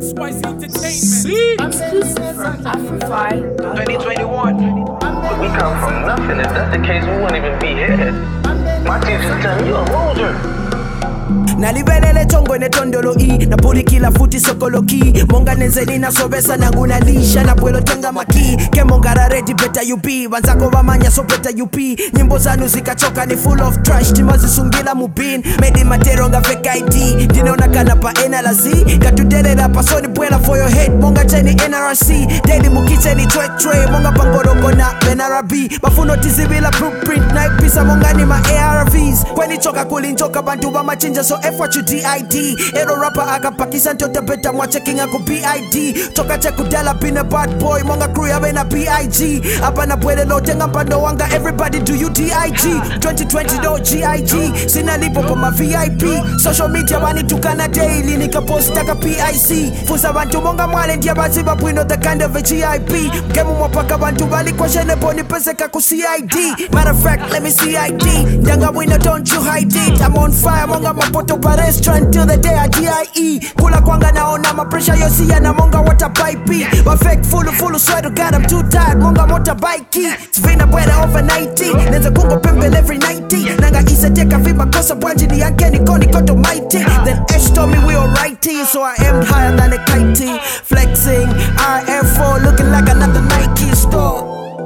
XYZ Entertainment. Exclusive from Afro-Fi. 2021. We come from nothing. If that's the case, we wouldn't even be here. My teacher's telling you a loser. Nalivelele tongo netondolo i napulikila futi sokoloki monga nenzeni nasobesa nanguna lisha napwelo tenga maki ke monga raredi beta yupi wanzako vamanya so beta yupi nyimbo zanu zikachoka ni full of trash timazisungila mubin made matero nga fake ID dinaona kana pa NLZ katudelera pasoni bwela for your head monga cheni NRC daily mukicheni twe monga pangoroko na NRB bafuno tizibila blueprint na ipisa monga ni ma ARVs kweni choka kulinchoka bantu vamachinja so FYDID Ero rapper akapakisa ntote beta mwa checking ako BID Toka cheku dela bine bad boy Monga crew yabe na BIG Apa na pwede lo tenga mpando wanga Everybody do you DIG 2020 do GIG Sina lipo pa ma VIP Social media wani tukana daily Nika post taka PIC Fusa bantu monga mwale ndiya bazi bapwino The kind of a GIP Gemu mwapaka bantu bali kwa shene poni pese kaku CID Matter of fact let me CID Ndanga wino don't you hide it I'm on fire monga mapoto pa restaurant till the day I DIE Kula kwanga naona ma pressure yosi ya na monga water pipe But fake full swear to God I'm too tired monga motorbike Svina bweda over 90 Nenza kungo pimpel every 90 Nanga isa teka vima kosa bwanji ni yanke ni koni koto mighty Then Ash told me we alrighty So I aimed higher than a kite Flexing RF4 looking like another Nike store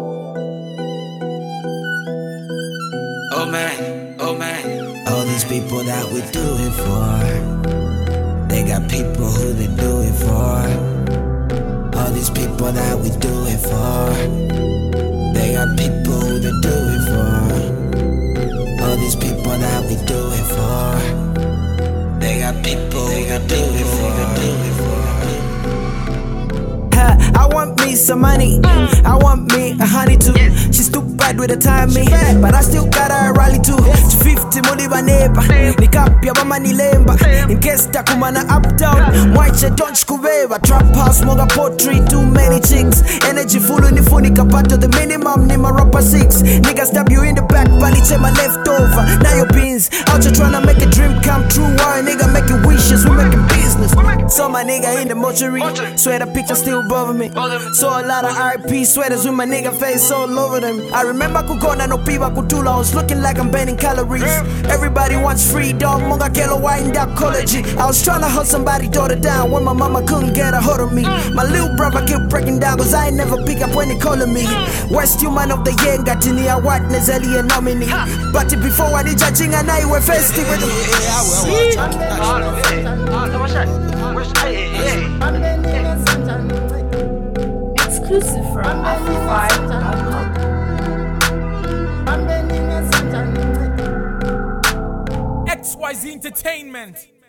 Oh man, oh man. All these people that we do it for They got people who they do it for All these people that we do it for They got people who they do it for All these people that we do it for They got people who they do it for I want me some money I want me a honey too She's too bad with the timing But I still got her rally too 50 muli vaneba Nikapya mama nilemba In case takumana up down Mwache don't shkubeba Trap house monga pottery Too many chicks Energy full unifuni kapato The minimum ni ma rapper 6 Niggas stab you in the back Paliche my leftover Now your beans Out here tryna make a dream come true Why a nigga making wishes We making business So my nigga in the mortuary Swear the picture still bother me So a lot of RP sweaters with my nigga face all over them I remember kukona no piba kutula I was looking like I'm burning calories Everybody wants freedom Monga kelo wind up college I was trying to hold somebody daughter down When my mama couldn't get a hold of me My little brother kept breaking down Cause I ain't never pick up when they calling me West human of the year Ngatini ya what Nezeli a nominee But before I did judging and I were festive with them Exclusive from Afro-Fi. XYZ Entertainment.